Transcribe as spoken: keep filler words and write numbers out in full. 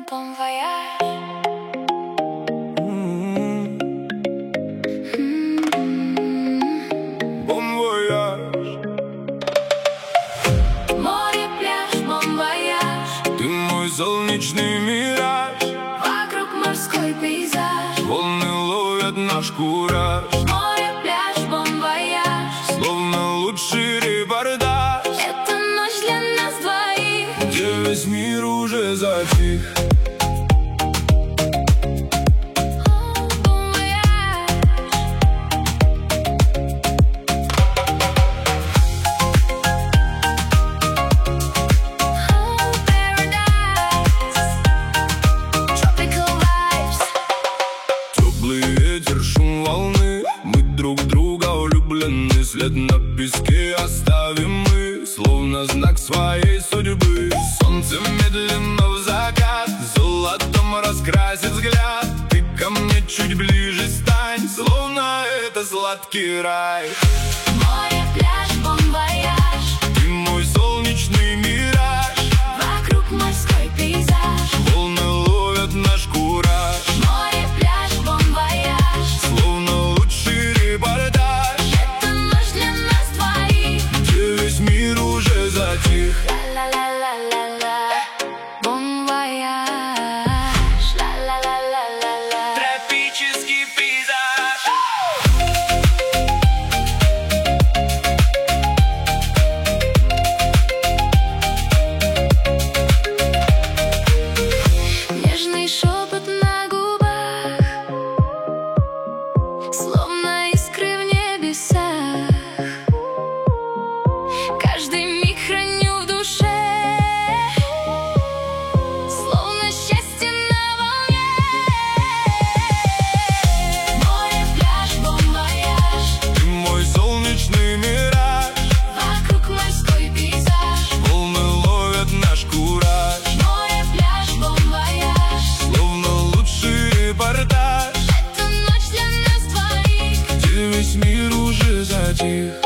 Bon voyage. Bon voyage. Море, пляж, bon voyage. Ты мой солнечный мираж. Вокруг морской пейзаж. Волны ловят наш кураж. Море, пляж, bon voyage. Словно лучший репортаж. Это ночь для нас двоих, где весь мир уже затих. Шум волны, мы друг друга влюблены. След на песке оставим мы, словно знак своей судьбы. Солнце медленно в закат золотом раскрасит взгляд. Ты ко мне чуть ближе стань, словно это сладкий рай. Море, пляж, bon voyage. Ты мой солнечный мираж. Вокруг морской пейзаж. Волны ловят наш кураж. Море, пляж, bon voyage. Словно лучший репортаж. Это ночь для нас двоих, где весь мир уже затих. Ла-ла-ла-ла-ла-ла, bon voyage. Ла-ла-ла-ла-ла-ла, Тропический пейзаж. нежный шепот на губах, словно искры в небесах. Каждый миг храню в душе, словно счастье на волне. Море, пляж, bon voyage. Ты мой солнечный мираж. Вокруг морской пейзаж. Волны ловят наш кураж. Море, пляж, bon voyage. Словно лучший репортаж. Это ночь для нас двоих, где весь мир уже затих.